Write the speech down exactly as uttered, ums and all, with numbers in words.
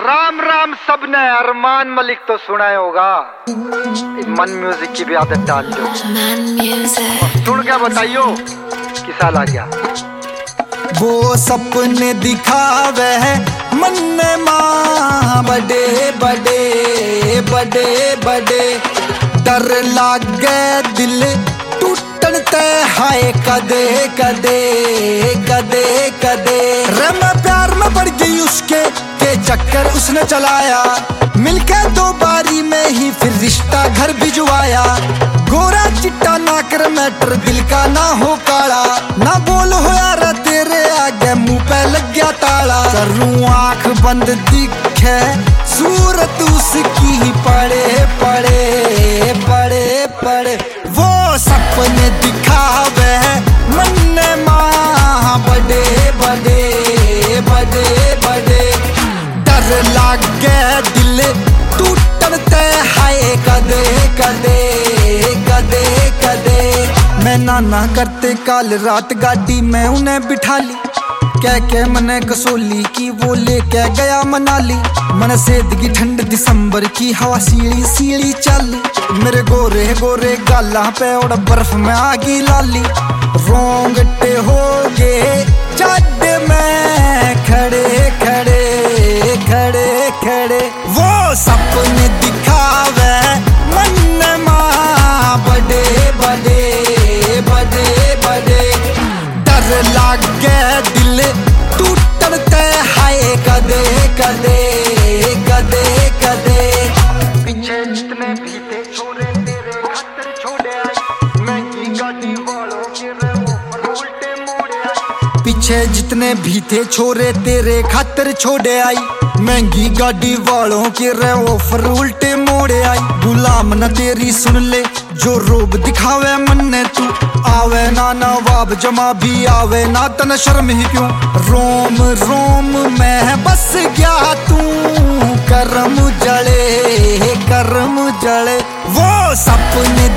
राम राम सबने अरमान मलिक तो सुना होगा। मन म्यूजिक की भी आदत डाल लो। सुन क्या बताइयो किसा ला गया। वो सपने दिखावे है मन मां बड़े बड़े बड़े बड़े, डर लागे दिल टूटन ते हाय कदे कदे कदे कदे। रे मैं प्यार में पड़ गई उसके के चक्कर उसने चलाया, मिलके दो बारी में ही फिर रिश्ता घर भिजवाया। गोरा चिट्टा ना कर मैटर दिल का ना हो काला, ना बोल हो यार तेरे आगे मुंह पे लग गया ताला। करूं आंख बंद दिखे सूरत उसकी ही पड़े पड़े पड़े पड़े। वो सपने दिखावे मन मां बड़े बड़े बड़े बड़े, डर लागे दिल टूटन ते हाय कदे कदे कदे कदे। मैं नाना करते काल रात गाड़ी में उन्हें बिठा ली, कह के मने कसोली की वो लेके गया मनाली। मन सेदगी ठंड दिसंबर की हवा सीढ़ी सीढ़ी चाली, मेरे गोरे गोरे गाला पे और बर्फ में आगी लाली। रोंगटे हो गए जाडे में खड़े खड़े खड़े खड़े। वो सपने दिखावे मन मां बड़े बड़े बड़े बड़े, डर लागे दिल टूटन ते हाय कदे कदे कदे कदे। पीछे जितने भी थे छोरे तेरे खातिर छोड़े आई, महंगी गाड़ी वालों के रे वो उल्टे मोड़े आई। पीछे जितने भी थे छोरे तेरे खातिर छोड़े आई, महंगी गाड़ी वालों के रे ऑफर उल्टे मोड़े आई। गुलाम न तेरी सुन ले जो रोब दिखावे मन ने तू, आवे ना नवाब जमा भी आवे ना तन शर्म ही क्यों। रोम रोम में बस गया तू करम जले करम जले। वो सपने